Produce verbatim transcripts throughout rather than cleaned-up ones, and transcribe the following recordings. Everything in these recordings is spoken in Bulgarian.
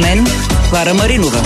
мен Клара Маринова.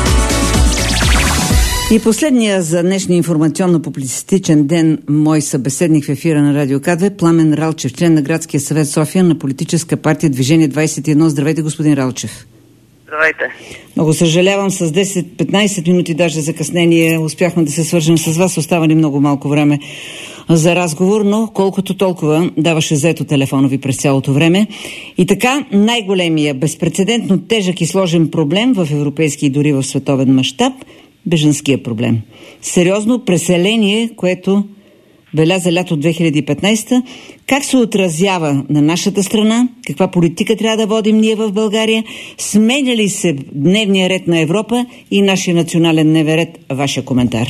И последния за днешния информационно-публицистичен ден мой събеседник в ефира на Радио К2, Пламен Ралчев, член на Градския съвет София на политическа партия Движение двадесет и едно. Здравейте, господин Ралчев. Здравейте. Много съжалявам, с десет-петнайсет минути даже закъснение успяхме да се свържем с вас. Остава ни много малко време за разговор, но колкото толкова даваше заето телефона ви през цялото време. И така, най-големия, безпрецедентно тежък и сложен проблем в европейски и дори в световен мащаб – бежанския проблем. Сериозно преселение, което беляза лято две хиляди и петнайсета. Как се отразява на нашата страна? Каква политика трябва да водим ние в България? Сменя ли се дневния ред на Европа и нашия национален дневен ред? Вашия коментар.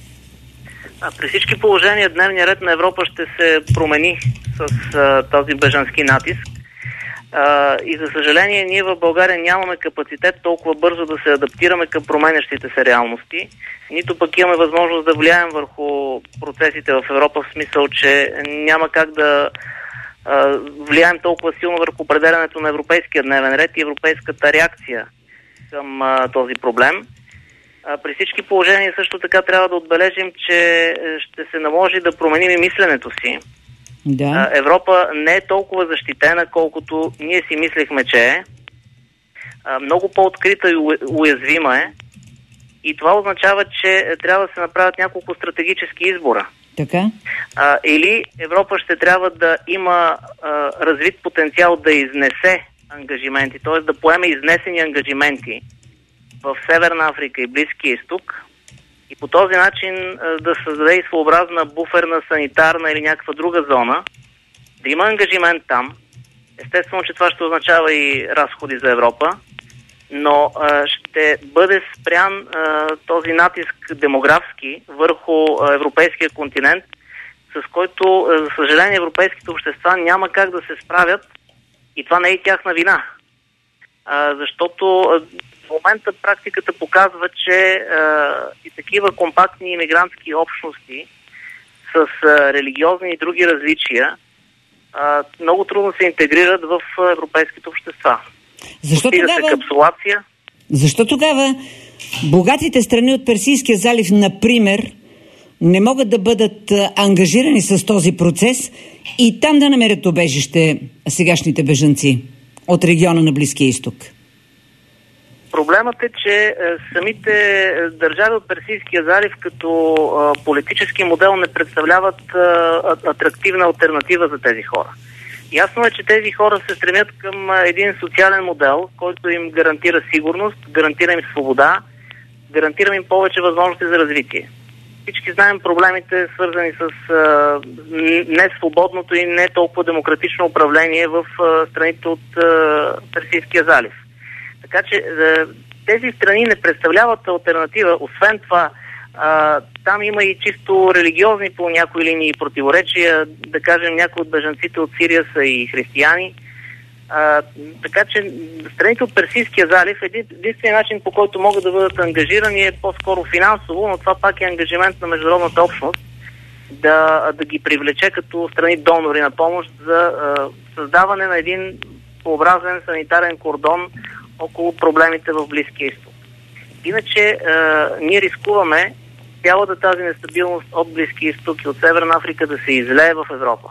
А, при всички положения дневния ред на Европа ще се промени с а, този бежански натиск. А, и за съжаление ние в България нямаме капацитет толкова бързо да се адаптираме към променящите се реалности. Нито пък имаме възможност да влияем върху процесите в Европа, в смисъл, че няма как да а, влияем толкова силно върху определянето на европейския дневен ред и европейската реакция към а, този проблем. А, при всички положения също така трябва да отбележим, че ще се наложи да променим и мисленето си. Да. Европа не е толкова защитена, колкото ние си мислихме, че е. Много по-открита и уязвима е. И това означава, че трябва да се направят няколко стратегически избора. Така. А, или Европа ще трябва да има а, развит потенциал да изнесе ангажименти, т.е. да поеме изнесени ангажименти в Северна Африка и Близкия изток, и по този начин а, да създаде и своеобразна буферна, санитарна или някаква друга зона, да има ангажимент там. Естествено, че това ще означава и разходи за Европа, но а, ще бъде спрян а, този натиск демографски върху а, европейския континент, с който, а, за съжаление, европейските общества няма как да се справят, и това не е и тяхна вина. А, защото а, в момента практиката показва, че а, и такива компактни имигрантски общности с а, религиозни и други различия а, много трудно се интегрират в а, европейските общества. Защо тогава, капсулация. Защо тогава богатите страни от Персийския залив, например, не могат да бъдат ангажирани с този процес и там да намерят убежище сегашните бежанци от региона на Близкия изток? Проблемът е, че е, самите държави от Персийския залив като е, политически модел не представляват е, атрактивна алтернатива за тези хора. Ясно е, че тези хора се стремят към един социален модел, който им гарантира сигурност, гарантира им свобода, гарантира им повече възможности за развитие. Всички знаем проблемите, свързани с а, несвободното и не толкова демократично управление в а, страните от а, Персийския залив. Така че а, тези страни не представляват алтернатива. Освен това, а, там има и чисто религиозни по някои линии противоречия. Да кажем, някои от бежанците от Сирия са и християни. А, така че страните от Персийския залив, единственият начин, по който могат да бъдат ангажирани, е по-скоро финансово, но това пак е ангажимент на международната общност да, да ги привлече като страни донори на помощ за а, създаване на един своеобразен санитарен кордон около проблемите в Близкия изток. Иначе а, ние рискуваме цялата тази нестабилност от Близкия изток и от Северна Африка да се излее в Европа.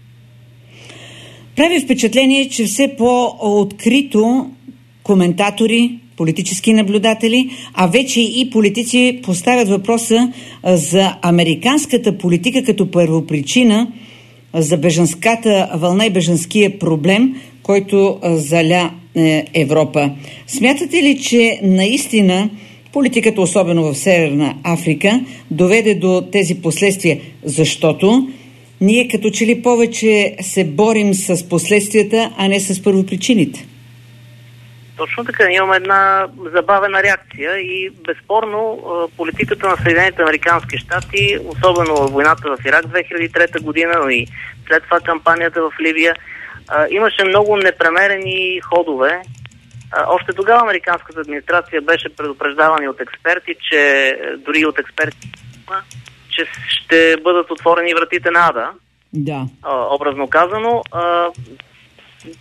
Прави впечатление, че все по-открито коментатори, политически наблюдатели, а вече и политици поставят въпроса за американската политика като първопричина за бежанската вълна и бежанския проблем, който заля Европа. Смятате ли, че наистина политиката, особено в Северна Африка, доведе до тези последствия? Защото ние като че ли повече се борим с последствията, а не с първопричините? Точно така. Ние имаме една забавена реакция и безспорно политиката на Съединените американски щати, особено войната в Ирак две хиляди и трета година, но и след това кампанията в Ливия, имаше много непремерени ходове. Още тогава американската администрация беше предупреждавана от експерти, че дори от експерти, че ще бъдат отворени вратите на ада. Да. Образно казано.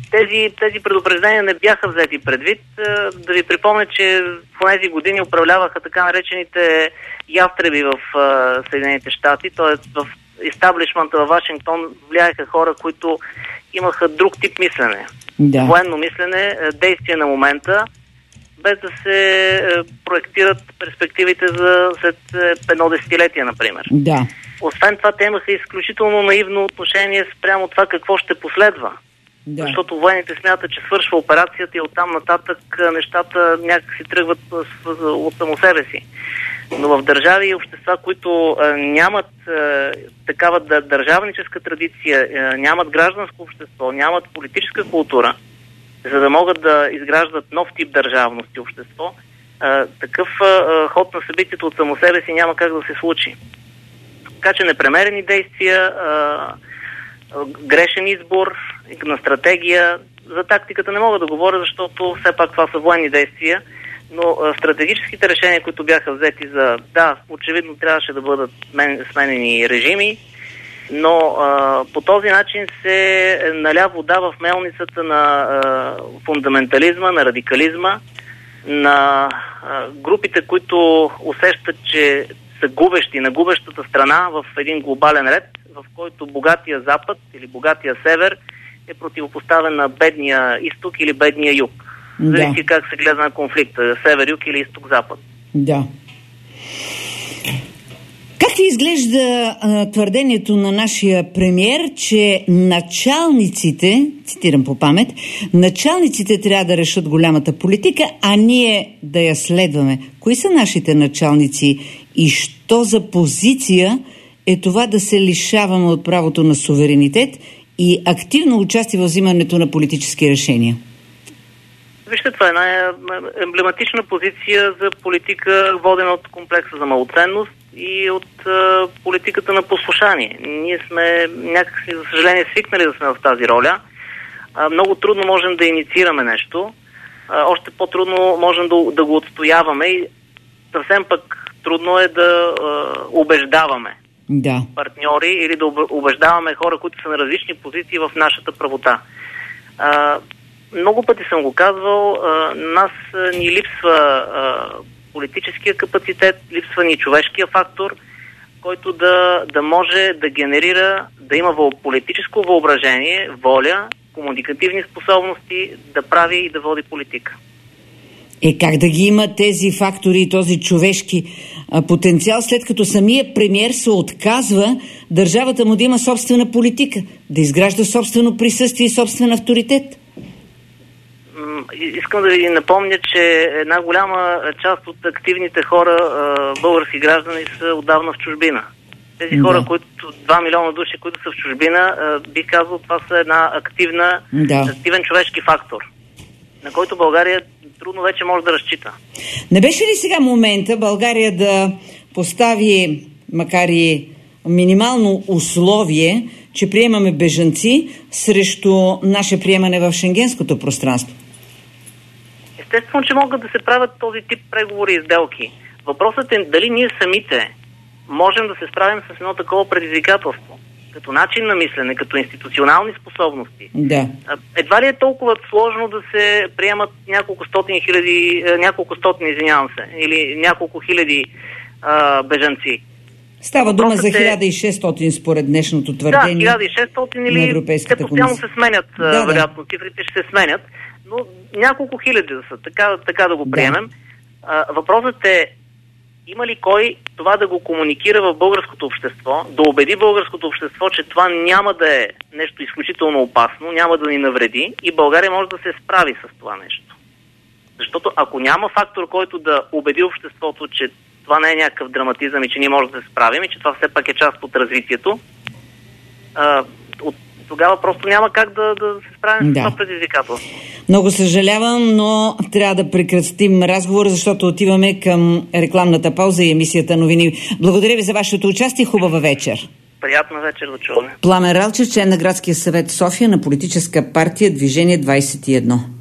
тези, тези предупреждения не бяха взети предвид. Да ви припомня, че в тези години управляваха така наречените ястреби в Съединените щати, т.е. в истаблишмента във Вашингтон влияеха хора, които имаха друг тип мислене. Да. Военно мислене, действие на момента, без да се проектират перспективите за след едно десетилетие, например. Да. Освен това, те имаха изключително наивно отношение спрямо това какво ще последва. Да. Защото военните смятат, че свършва операцията и оттам нататък нещата някак си тръгват от само себе си. Но в държави и общества, които а, нямат а, такава държавническа традиция, а, нямат гражданско общество, нямат политическа култура, за да могат да изграждат нов тип държавност и общество, а, такъв а, ход на събитието от само себе си няма как да се случи. Така че непремерени действия, а, а, грешен избор на стратегия, за тактиката не мога да говоря, защото все пак това са военни действия, но а, стратегическите решения, които бяха взети за... Да, очевидно трябваше да бъдат сменени режими, но а, по този начин се наля вода в мелницата на а, фундаментализма, на радикализма, на а, групите, които усещат, че са губещи на губещата страна в един глобален ред, в който богатия Запад или богатия Север е противопоставен на бедния Изток или бедния Юг. Да. Зависи как се гледа на конфликта, Север-Юг или Изток-Запад. Да. Как ви изглежда а, твърдението на нашия премиер, че началниците, цитирам по памет, началниците трябва да решат голямата политика, а ние да я следваме? Кои са нашите началници и що за позиция е това да се лишаваме от правото на суверенитет и активно участие в взимането на политически решения? Вижте, това е една емблематична позиция за политика, водена от комплекса за малоценност и от а, политиката на послушание. Ние сме някакси, за съжаление, свикнали да сме в тази роля. А, много трудно можем да инициираме нещо. А, още по-трудно можем да, да го отстояваме и съвсем пък трудно е да а, убеждаваме да. партньори или да убеждаваме хора, които са на различни позиции в нашата правота. А, много пъти съм го казвал, а, нас а, ни липсва а, политическия капацитет, липсва ни човешкия фактор, който да, да може да генерира, да има въл, политическо въображение, воля, комуникативни способности, да прави и да води политика. Е, как да ги има тези фактори и този човешки а, потенциал, след като самия премиер се отказва държавата му да има собствена политика, да изгражда собствено присъствие и собствен авторитет? Искам да ви напомня, че една голяма част от активните хора, български граждани, са отдавна в чужбина. Тези да. хора, които два милиона души, които са в чужбина, бих казал, това са една активна, да. активен човешки фактор, на който България трудно вече може да разчита. Не беше ли сега момента България да постави, макар и минимално условие, че приемаме бежанци срещу наше приемане в шенгенското пространство? Естествено, че могат да се правят този тип преговори и сделки. Въпросът е дали ние самите можем да се справим с едно такова предизвикателство. Като начин на мислене, като институционални способности. Да. Едва ли е толкова сложно да се приемат няколко стотин хиляди, няколко стотин, извинявам се, или няколко хиляди а, бежанци. Става Въпросът дума за хиляда и шестстотин според днешното твърдение. Да, хиляда и шестстотин или те постоянно се сменят, да, вероятно, да. Цифрите ще се сменят, но няколко хиляди да са, така, така да го приемем. Да. Въпросът е, има ли кой това да го комуникира в българското общество, да убеди българското общество, че това няма да е нещо изключително опасно, няма да ни навреди и България може да се справи с това нещо. Защото ако няма фактор, който да убеди обществото, че това не е някакъв драматизъм и че ние можем да се справим и че това все пак е част от развитието, а, от тогава просто няма как да, да се справим да. с това предизвикателство. Много съжалявам, но трябва да прекратим разговор, защото отиваме към рекламната пауза и емисията новини. Благодаря ви за вашето участие. Хубава вечер. Приятна вечер да чуваме. Пламен Ралчев, член на Градския съвет София на политическа партия Движение двадесет и едно.